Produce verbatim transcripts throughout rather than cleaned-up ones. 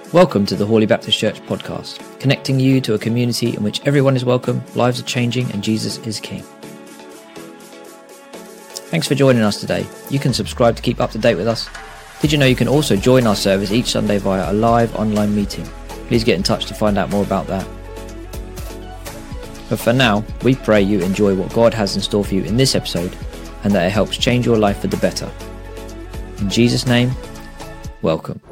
Welcome to the Hawley Baptist Church podcast, connecting you to a community in which everyone is welcome, lives are changing, and Jesus is King. Thanks for joining us today. You can subscribe to keep up to date with us. Did you know you can also join our service each Sunday via a live online meeting? Please get in touch to find out more about that. But for now, we pray you enjoy what God has in store for you in this episode and that it helps change your life for the better. In Jesus' name, welcome.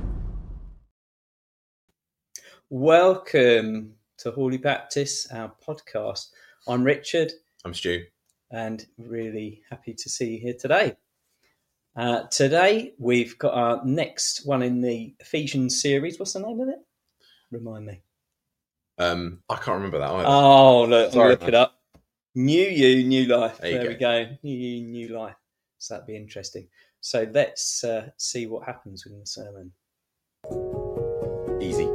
Welcome to Hawley Baptist, our podcast. I'm Richard. I'm Stu. And really happy to see you here today. Uh, today, we've got our next one in the Ephesians series. What's the name of it? Remind me. Um, I can't remember that either. Oh, look, Sorry, I'll look man. it up. New you, new life. There you There we go. New you, new life. So that'd be interesting. So let's uh, see what happens with the sermon. Easy.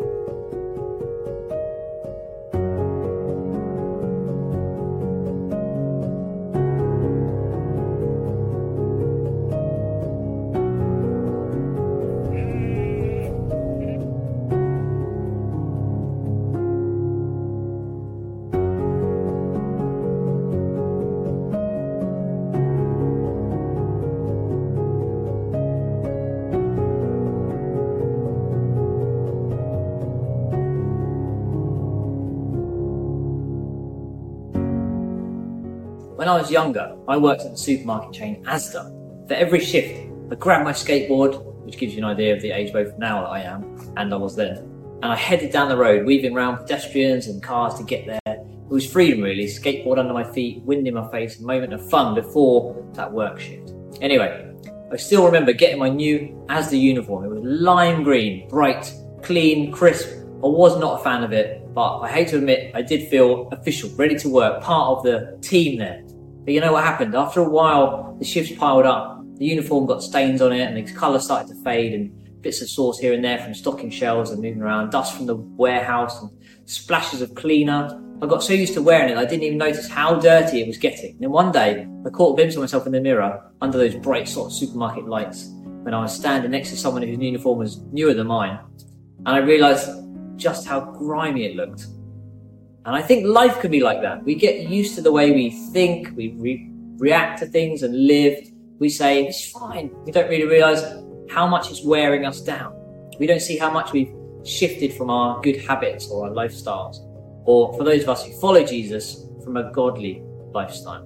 When I was younger, I worked at the supermarket chain Asda. For every shift, I grabbed my skateboard, which gives you an idea of the age both now that I am and I was then, and I headed down the road, weaving around pedestrians and cars to get there. It was freedom really, skateboard under my feet, wind in my face, a moment of fun before that work shift. Anyway, I still remember getting my new Asda uniform. It was lime green, bright, clean, crisp. I was not a fan of it, but I hate to admit, I did feel official, ready to work, part of the team there. But you know what happened? After a while, the shifts piled up, the uniform got stains on it and the colour started to fade and bits of sauce here and there from stocking shelves and moving around, dust from the warehouse and splashes of cleaner. I got so used to wearing it, I didn't even notice how dirty it was getting. And then one day, I caught a glimpse of myself in the mirror under those bright sort of supermarket lights when I was standing next to someone whose uniform was newer than mine. And I realised just how grimy it looked. And I think life can be like that. We get used to the way we think, we re- react to things and live. We say, it's fine. We don't really realise how much it's wearing us down. We don't see how much we've shifted from our good habits or our lifestyles. Or for those of us who follow Jesus, from a godly lifestyle.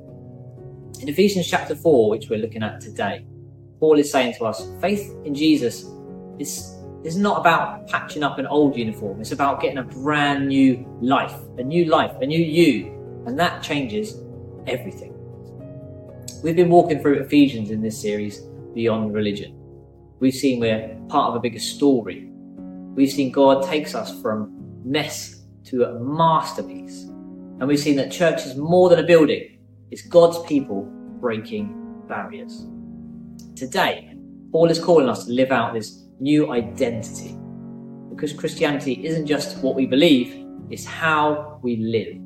In Ephesians chapter four, which we're looking at today, Paul is saying to us, faith in Jesus is It's not about patching up an old uniform. It's about getting a brand new life, a new life, a new you. And that changes everything. We've been walking through Ephesians in this series, Beyond Religion. We've seen we're part of a bigger story. We've seen God takes us from mess to a masterpiece. And we've seen that church is more than a building. It's God's people breaking barriers. Today, Paul is calling us to live out this new identity, because Christianity isn't just what we believe, it's how we live.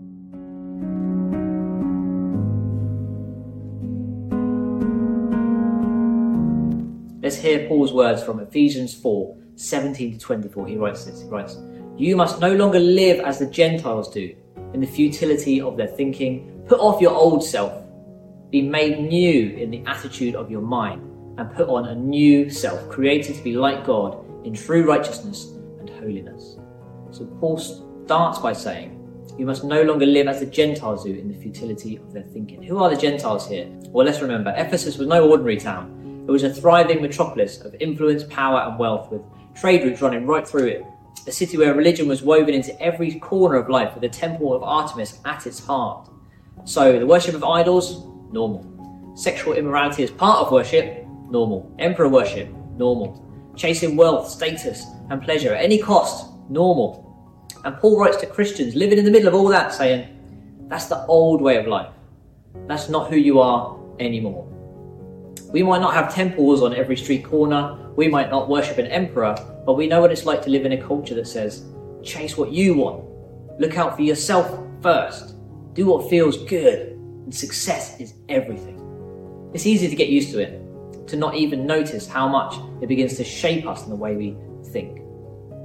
Let's hear Paul's words from Ephesians four, seventeen to twenty-four. He writes this, he writes, "You must no longer live as the Gentiles do, in the futility of their thinking. Put off your old self, be made new in the attitude of your mind, and put on a new self, created to be like God in true righteousness and holiness." So Paul starts by saying, you must no longer live as the Gentiles do in the futility of their thinking. Who are the Gentiles here? Well, let's remember, Ephesus was no ordinary town. It was a thriving metropolis of influence, power and wealth, with trade routes running right through it. A city where religion was woven into every corner of life, with the temple of Artemis at its heart. So the worship of idols, normal. Sexual immorality as part of worship, normal. Emperor worship, normal. Chasing wealth, status and pleasure at any cost, normal. And Paul writes to Christians living in the middle of all that, saying, that's the old way of life. That's not who you are anymore. We might not have temples on every street corner. We might not worship an emperor, but we know what it's like to live in a culture that says, chase what you want. Look out for yourself first. Do what feels good. And success is everything. It's easy to get used to it, to not even notice how much it begins to shape us in the way we think.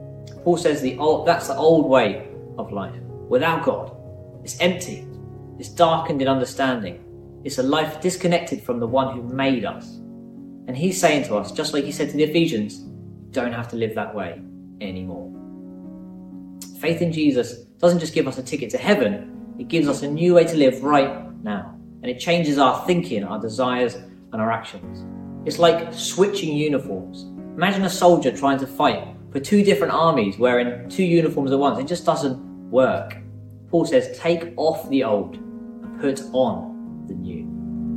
Paul says the old, that's the old way of life. Without God, it's empty. It's darkened in understanding. It's a life disconnected from the one who made us. And he's saying to us, just like he said to the Ephesians, don't have to live that way anymore. Faith in Jesus doesn't just give us a ticket to heaven, it gives us a new way to live right now. And it changes our thinking, our desires, and our actions. It's like switching uniforms. Imagine a soldier trying to fight for two different armies wearing two uniforms at once. It just doesn't work. Paul says, take off the old and put on the new.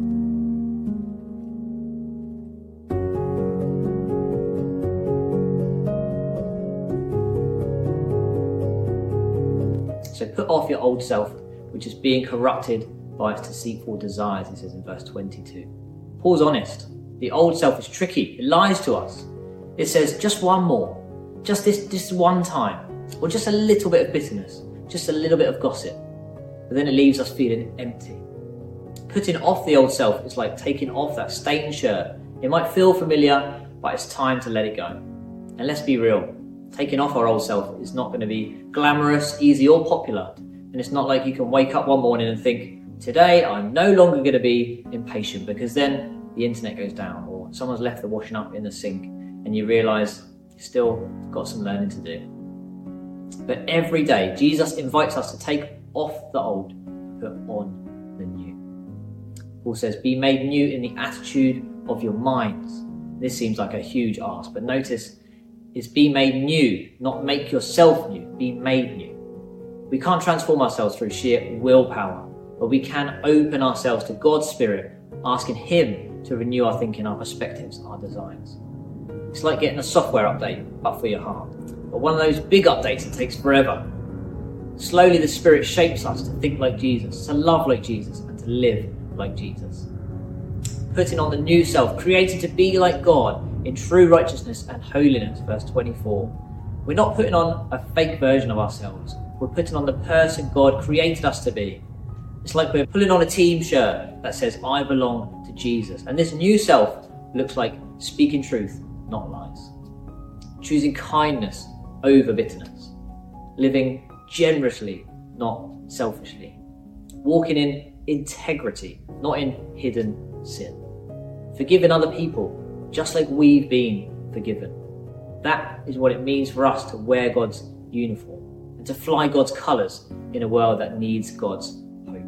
So put off your old self, which is being corrupted by its deceitful desires, he says in verse twenty-two. Paul's honest. The old self is tricky. It lies to us. It says, just one more. Just this, this one time. Or just a little bit of bitterness. Just a little bit of gossip. But then it leaves us feeling empty. Putting off the old self is like taking off that stained shirt. It might feel familiar, but it's time to let it go. And let's be real. Taking off our old self is not going to be glamorous, easy, or popular. And it's not like you can wake up one morning and think, today I'm no longer going to be impatient, because then the internet goes down or someone's left the washing up in the sink and you realise you've still got some learning to do. But every day, Jesus invites us to take off the old, put on the new. Paul says, be made new in the attitude of your minds. This seems like a huge ask, but notice it's be made new, not make yourself new, be made new. We can't transform ourselves through sheer willpower, but we can open ourselves to God's Spirit, asking Him to renew our thinking, our perspectives, our designs. It's like getting a software update up for your heart, but one of those big updates that takes forever. Slowly the Spirit shapes us to think like Jesus, to love like Jesus, and to live like Jesus. Putting on the new self, created to be like God in true righteousness and holiness, verse twenty-four. We're not putting on a fake version of ourselves. We're putting on the person God created us to be. It's like we're pulling on a team shirt that says, I belong to Jesus. And this new self looks like speaking truth, not lies. Choosing kindness over bitterness. Living generously, not selfishly. Walking in integrity, not in hidden sin. Forgiving other people, just like we've been forgiven. That is what it means for us to wear God's uniform and to fly God's colours in a world that needs God's hope.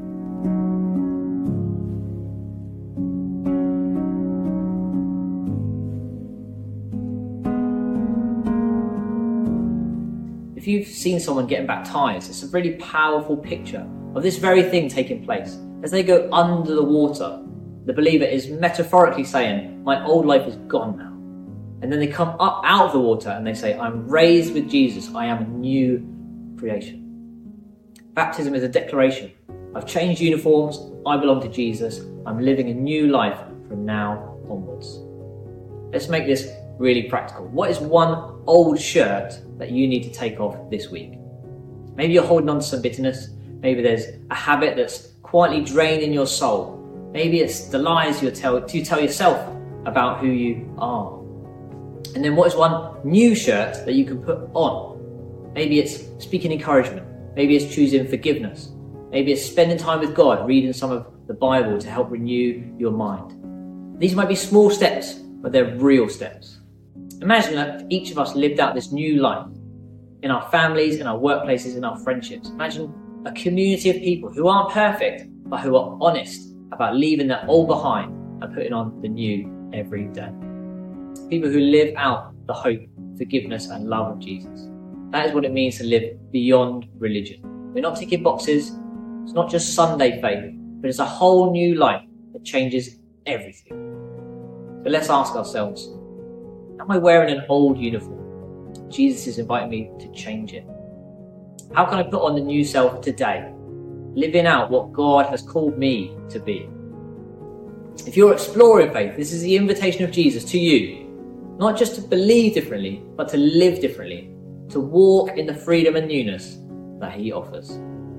If you've seen someone getting baptised, it's a really powerful picture of this very thing taking place. As they go under the water, the believer is metaphorically saying, my old life is gone now. And then they come up out of the water and they say, I'm raised with Jesus. I am a new creation. Baptism is a declaration. I've changed uniforms. I belong to Jesus. I'm living a new life from now onwards. Let's make this really practical. What is one old shirt that you need to take off this week? Maybe you're holding on to some bitterness. Maybe there's a habit that's quietly draining your soul. Maybe it's the lies you tell, you tell yourself about who you are. And then what is one new shirt that you can put on? Maybe it's speaking encouragement. Maybe it's choosing forgiveness. Maybe it's spending time with God, reading some of the Bible to help renew your mind. These might be small steps, but they're real steps. Imagine that if each of us lived out this new life in our families, in our workplaces, in our friendships. Imagine a community of people who aren't perfect, but who are honest about leaving their old behind and putting on the new every day. People who live out the hope, forgiveness and love of Jesus. That is what it means to live beyond religion. We're not ticking boxes. It's not just Sunday faith, but it's a whole new life that changes everything. But let's ask ourselves, am I wearing an old uniform? Jesus is inviting me to change it. How can I put on the new self today? Living out what God has called me to be. If you're exploring faith, this is the invitation of Jesus to you. Not just to believe differently, but to live differently. To walk in the freedom and newness that He offers.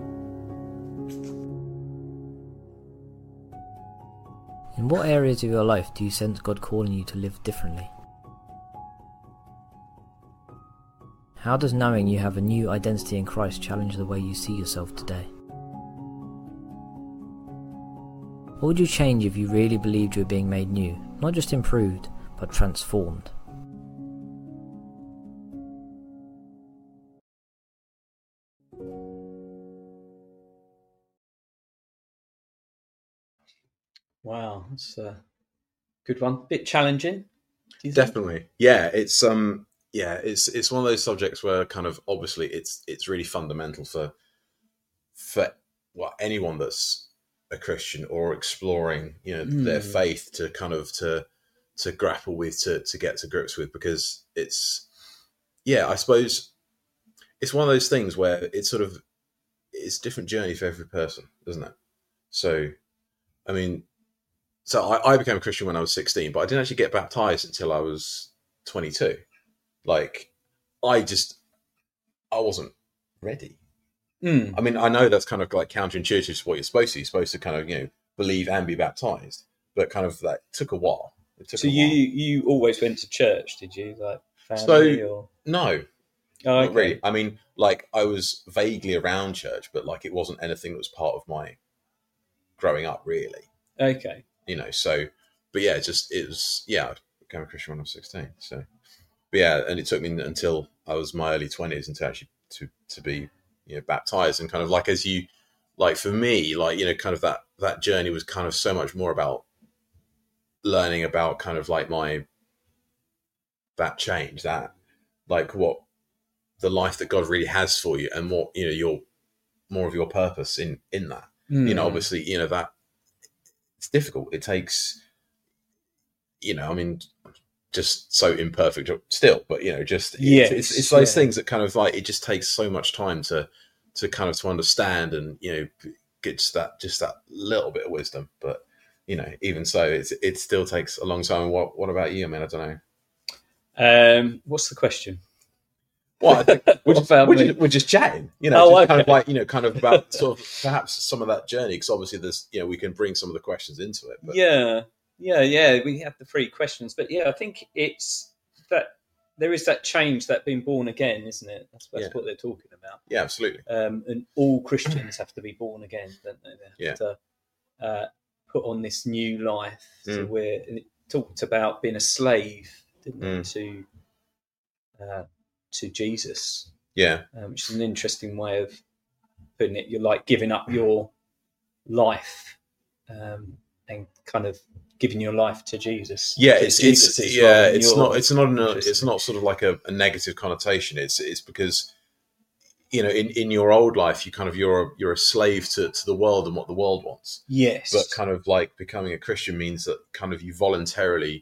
In what areas of your life do you sense God calling you to live differently? How does knowing you have a new identity in Christ challenge the way you see yourself today? What would you change if you really believed you were being made new, not just improved, but transformed? Wow, that's a good one. Bit challenging. Do you think? Definitely. Yeah, it's um yeah, it's it's one of those subjects where kind of obviously it's it's really fundamental for for well anyone that's a Christian or exploring, you know, Mm. their faith to kind of to to grapple with, to to get to grips with, because it's yeah, I suppose it's one of those things where it's sort of it's a different journey for every person, isn't it? So I mean, so I, I became a Christian when I was sixteen, but I didn't actually get baptized until I was twenty-two. Like, I just, I wasn't ready. Mm. I mean, I know that's kind of like counterintuitive to what you're supposed to. You're supposed to kind of, you know, believe and be baptized, but kind of that took a while. It took So a you while. you always went to church, did you? Like So- family or? No, Oh, not really. I mean, like, I was vaguely around church, but like, it wasn't anything that was part of my growing up, really. Okay. You know, so, but yeah, just, it was, yeah, I became a Christian when I was sixteen. So, but yeah, and it took me until I was my early twenties until actually to, to be, you know, baptized. And kind of like, as you, like for me, like, you know, kind of that, that journey was kind of so much more about learning about kind of like my, that change, that like what the life that God really has for you and what, you know, your, more of your purpose in, in that, Mm. you know, obviously, you know, that it's difficult. It takes, you know, I mean, just so imperfect still, but you know, just it's, Yes, it's, it's those yeah. things that kind of like it just takes so much time to to kind of to understand and you know get just that just that little bit of wisdom. But you know, even so, it's it still takes a long time. What what about you? I mean, I don't know. Um, what's the question? Well, I think we're, What just, about we're, me? just, we're just chatting, you know, Oh, just kind of okay. like you know, kind of about sort of perhaps some of that journey because obviously there's you know we can bring some of the questions into it. But, Yeah, yeah, yeah. We have the three questions, but yeah, I think it's that there is that change, that being born again, isn't it? That's, that's Yeah. what they're talking about. yeah, absolutely. Um, and all Christians have to be born again, don't they? They Yeah. have to uh, put on this new life to Mm. where and it talked about being a slave, didn't it, Mm. to uh, to Jesus, Yeah, um, which is an interesting way of putting it. You're like giving up your life um, and kind of giving your life to Jesus. yeah, Because it's Jesus it's is yeah, rather than it's your- not it's not an, it's Interesting. not sort of like a, a negative connotation. It's it's because you know in, in your old life you kind of you're a, you're a slave to, to the world and what the world wants. Yes, But kind of like becoming a Christian means that kind of you voluntarily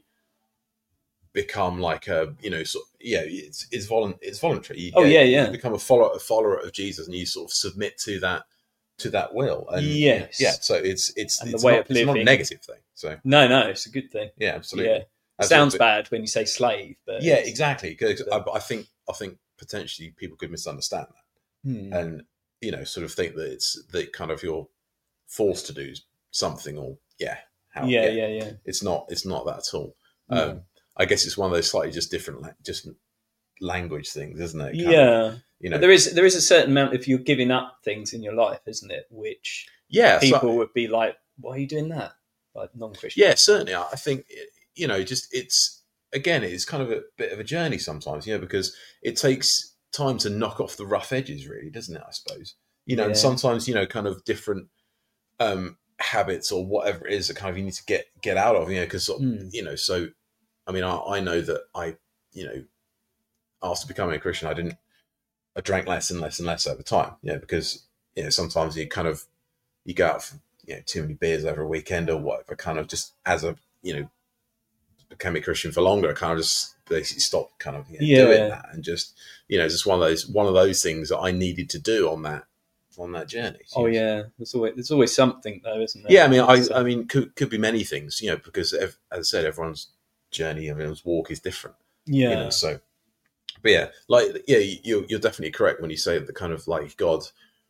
become like a you know sort yeah it's it's volun it's voluntary. You, Oh, yeah, yeah. You become a follower a follower of Jesus and you sort of submit to that to that will. And Yes. yeah. So it's it's And the it's way not, of it's not a living. negative thing. So no, no, it's a good thing. yeah, absolutely. Yeah, it sounds Absolutely. bad when you say slave, but Yeah, it's- exactly. 'Cause I, but- I think I think potentially people could misunderstand that Hmm. and you know sort of think that it's that kind of you're forced to do something or yeah how yeah, yeah, yeah. it's not it's not that at all. No. Um, I guess it's one of those slightly just different la- just language things, isn't it? Kind of, Yeah, you know. but there is there is a certain amount if you're giving up things in your life, isn't it? Which yeah, so- people would be like, "Why are you doing that?" Like non-Christian. yeah, certainly. I I think you know, just it's again, it's kind of a bit of a journey sometimes, you know, because it takes time to knock off the rough edges, really, doesn't it? I suppose you know, and Yeah. sometimes you know, kind of different um, habits or whatever it is that kind of you need to get get out of, you know, because Hmm. you know, so I mean, I, I know that I, you know, after becoming a Christian, I didn't, I drank less and less and less over time, you know, because you know sometimes you kind of you go out for you know too many beers over a weekend or whatever, kind of just as a you know became a Christian for longer, I kind of just basically stopped kind of you know, Yeah. doing that and just you know just one of those one of those things that I needed to do on that on that journey. Oh yeah, there's always there's always something though, isn't there? Yeah, I mean, I, So- I mean, could could be many things, you know, because ev- as I said, everyone's journey, everyone's walk is different, yeah, you know. So, but yeah, like yeah, you're you're definitely correct when you say that kind of like God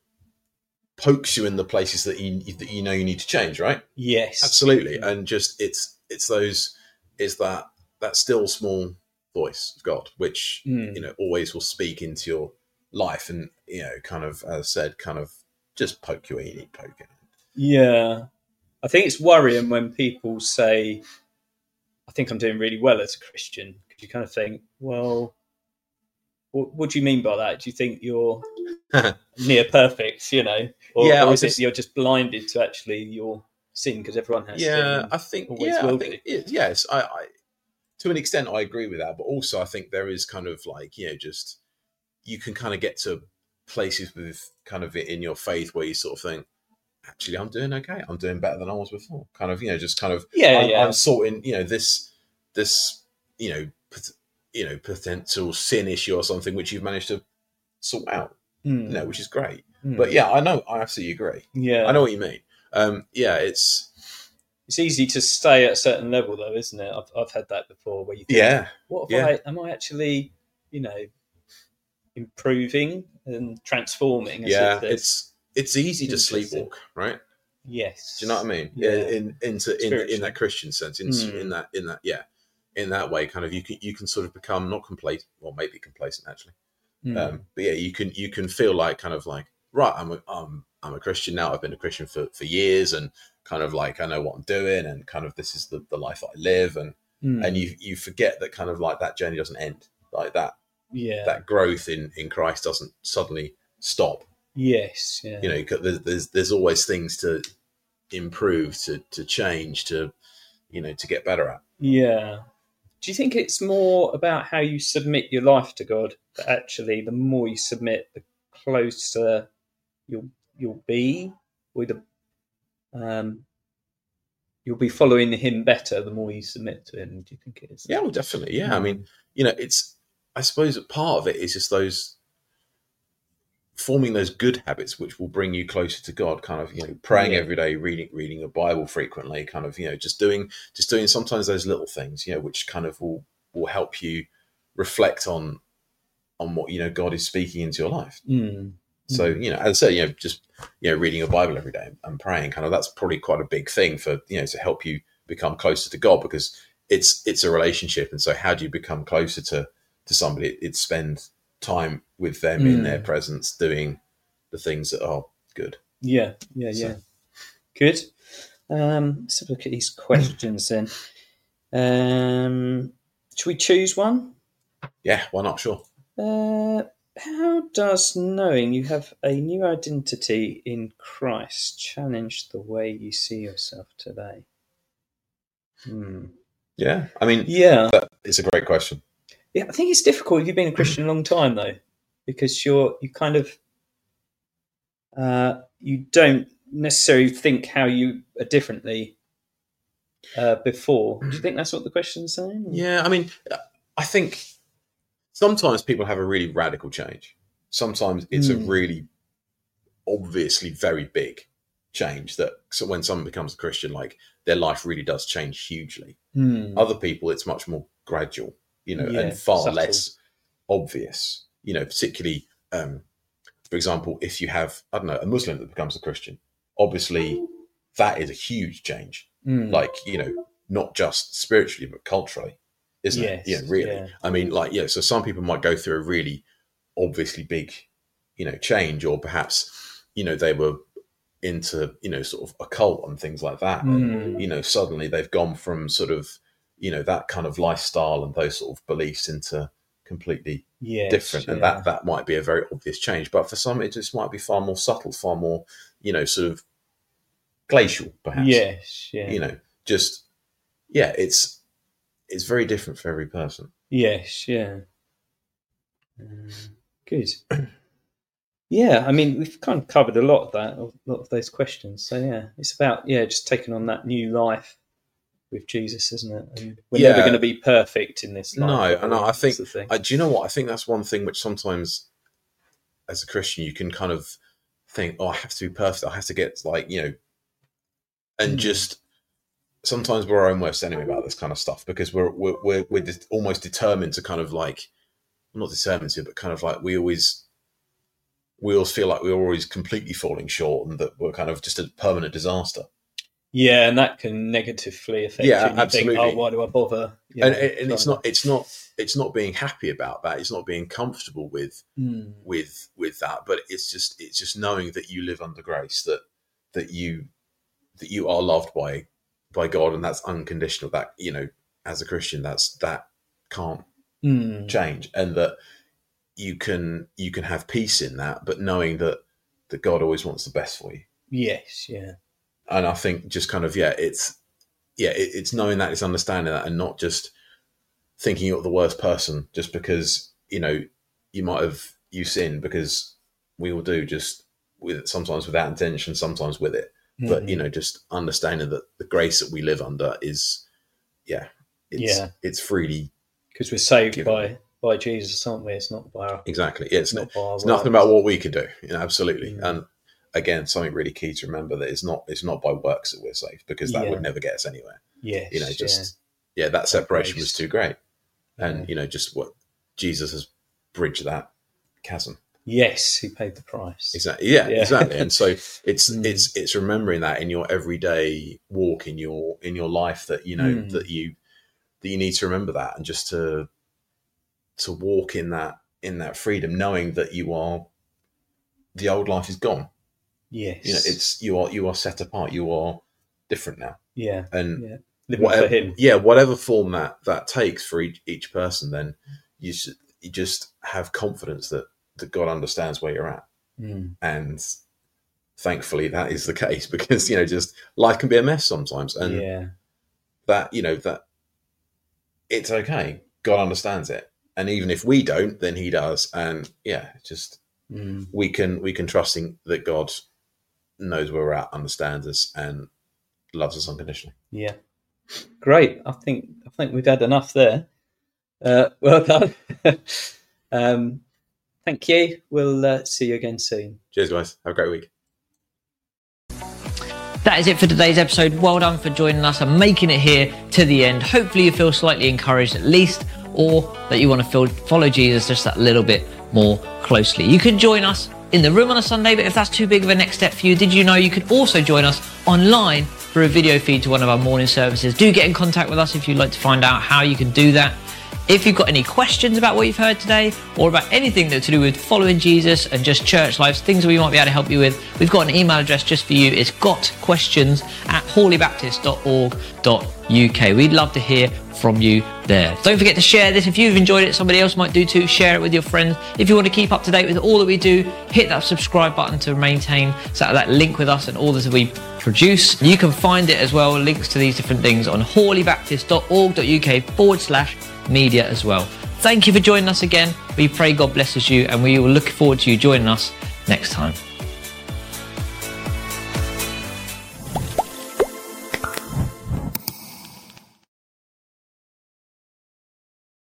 pokes you in the places that you that you know you need to change, right? yes, Absolutely, and just it's it's those it's that that still small voice of God, which Mm. you know always will speak into your life, and you know, kind of as I said, kind of just poke you where you need poking. Yeah. I think it's worrying when people say, I think I'm doing really well as a Christian, because you kind of think, well, what, what do you mean by that? Do you think you're near perfect, you know? Or, Yeah, or I is just- it you're just blinded to actually your sin because everyone has sin? Yeah, and I think. always Yeah, will I think. do. It, yes, I, I. To an extent, I agree with that, but also I think there is kind of like you know, just you can kind of get to places with kind of it in your faith where you sort of think, actually, I'm doing okay. I'm doing better than I was before. Kind of, you know, just kind of. Yeah, I'm, yeah. I'm sorting, you know, this, this, you know, pot- you know, potential sin issue or something which you've managed to sort out. Mm. You know, which is great. Mm. But yeah, I know, I absolutely agree. Yeah. I know what you mean. Um, yeah, it's It's easy to stay at a certain level, though, isn't it? I've, I've had that before where you think, yeah, what yeah. have I, am I actually, you know, improving and transforming? As yeah. it, as- It's it's easy to Interesting. sleepwalk, right? yes. Do you know what I mean? Yeah. In into in, in Spiritually. that Christian sense, in, Mm. in that in that yeah, in that way, kind of you can you can sort of become not complacent, well maybe complacent actually, Mm. um, but yeah, you can you can feel like kind of like right, I'm a, I'm I'm a Christian now. I've been a Christian for, for years, and kind of like I know what I'm doing, and kind of this is the, the life that I live, and Mm. and you you forget that kind of like that journey doesn't end, like that yeah. that growth in in Christ doesn't suddenly stop. yes. Yeah. You know, there's there's, there's always things to improve, to to change, to you know, to get better at. Yeah. Do you think it's more about how you submit your life to God? That actually, the more you submit, the closer you'll you'll be, or the um, you'll be following Him better the more you submit to Him. Do you think it is? Yeah, well, definitely. Yeah, I Mm. mean, you know, it's I suppose that part of it is just those forming those good habits which will bring you closer to God, kind of, you know, praying Yeah. every day, reading reading a Bible frequently, kind of, you know, just doing just doing sometimes those little things, you know, which kind of will will help you reflect on on what, you know, God is speaking into your life. Mm. So, you know, as I say, you know, just, you know, reading a Bible every day and praying, kind of, that's probably quite a big thing for, you know, to help you become closer to God, because it's it's a relationship. And so how do you become closer to to somebody? It's spend time with them in Mm. their presence, doing the things that are good. Yeah, yeah, So- yeah. Good. Um, let's have a look at these questions then. Um, should we choose one? Yeah, why not? Sure. Uh, how does knowing you have a new identity in Christ challenge the way you see yourself today? Hmm. Yeah, I mean, Yeah. it's a great question. Yeah, I think it's difficult if you've been a Christian a long time, though, because you're you kind of uh, you don't necessarily think how you are differently uh, before. Do you think that's what the question's saying? Yeah, I mean, I think sometimes people have a really radical change. Sometimes it's a Mm. really obviously very big change that, so when someone becomes a Christian, like their life really does change hugely. Hmm. Other people, it's much more gradual, you know, Yeah, and far subtle. less obvious, you know, particularly, um, for example, if you have, I don't know, a Muslim that becomes a Christian, obviously that is a huge change. Hmm. Like, you know, not just spiritually, but culturally, isn't Yes, it? Yeah, really. yeah. I mean, like, yeah, so some people might go through a really obviously big, you know, change, or perhaps, you know, they were into, you know, sort of occult and things like that. Mm. And, you know, suddenly they've gone from sort of, you know, that kind of lifestyle and those sort of beliefs into completely Yes, different. And yeah. that, that might be a very obvious change. But for some, it just might be far more subtle, far more, you know, sort of glacial, perhaps. Yes, yeah. You know, just, yeah, it's, it's very different for every person. Yes, yeah. Um, good. Yeah, I mean, we've kind of covered a lot of that, a lot of those questions. So yeah, it's about yeah, just taking on that new life with Jesus, isn't it? And we're Yeah. never going to be perfect in this life. No, are and we? I That's think, the thing. I, do you know what? I think that's one thing which sometimes, as a Christian, you can kind of think, oh, I have to be perfect. I have to get, like, you know, and Mm. just sometimes we're our own worst enemy about this kind of stuff, because we're we're we're, we're just almost determined to kind of like, not determined to, but kind of like we always we always feel like we're always completely falling short, and that we're kind of just a permanent disaster. Yeah, and that can negatively affect Yeah, you. And you absolutely. Think, oh, why do I bother? You and know, and it's trying not it's not it's not being happy about that. It's not being comfortable with Mm. with with that. But it's just it's just knowing that you live under grace, that that you that you are loved by by God, and that's unconditional. That, you know, as a Christian, that's that can't Mm. change, and that you can you can have peace in that, but knowing that that God always wants the best for you. Yes, yeah. And I think just kind of yeah, it's yeah, it, it's knowing that, it's understanding that, and not just thinking you're the worst person just because, you know, you might have you sin, because we all do, just with sometimes without intention, sometimes with it. Mm-hmm. But, you know, just understanding that the grace that we live under is, yeah, it's, Yeah. it's freely, Because we're saved Given. by by Jesus, aren't we? It's not by our, exactly. Yeah, it's, not by our it's nothing works. about what we can do. You know, absolutely. Mm. And again, something really key to remember, that it's not, it's not by works that we're saved, because that Yeah. would never get us anywhere. Yes, You know, just, yeah, that separation was too great. And, Yeah. you know, just what Jesus has bridged that chasm. yeah. Yes, he paid the price. Exactly. Yeah, Yeah. exactly. And so it's Mm. it's it's remembering that in your everyday walk, in your in your life, that, you know, Mm. that you that you need to remember that, and just to to walk in that in that freedom, knowing that you are, the old life is gone. Yes. You know, it's you are you are set apart. You are different now. yeah. And Yeah. Living whatever, for him. yeah, whatever form that that takes for each each person, then you should, you just have confidence that that God understands where you're at. Mm. And thankfully that is the case, because, you know, just life can be a mess sometimes, and yeah. that, you know, that it's okay. God understands it. And even if we don't, then he does. And yeah, just, Mm. we can, we can trust in that God knows where we're at, understands us, and loves us unconditionally. Yeah. Great. I think I think we've had enough there. Uh, well done. um, thank you. We'll uh, see you again soon. Cheers, guys. Have a great week. That is it for today's episode. Well done for joining us and making it here to the end. Hopefully you feel slightly encouraged at least, or that you want to feel, follow Jesus just that little bit more closely. You can join us in the room on a Sunday, but if that's too big of a next step for you, did you know you can also join us online through a video feed to one of our morning services? Do get in contact with us if you'd like to find out how you can do that. If you've got any questions about what you've heard today, or about anything that's to do with following Jesus and just church lives, things that we might be able to help you with, we've got an email address just for you. It's gotquestions at hawley baptist dot org dot U K. We'd love to hear from you there. Don't forget to share this. If you've enjoyed it, somebody else might do too. Share it with your friends. If you want to keep up to date with all that we do, hit that subscribe button to maintain so that link with us and all that we produce. You can find it as well, links to these different things, on hawley baptist dot org dot U K forward slash media as well. Thank you for joining us again. We pray God blesses you, and we will look forward to you joining us next time.